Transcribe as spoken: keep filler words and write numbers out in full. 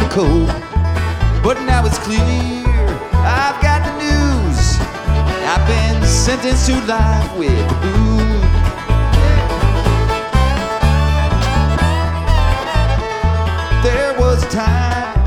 cold. But now it's clear, I've got the news. I've been sentenced to life with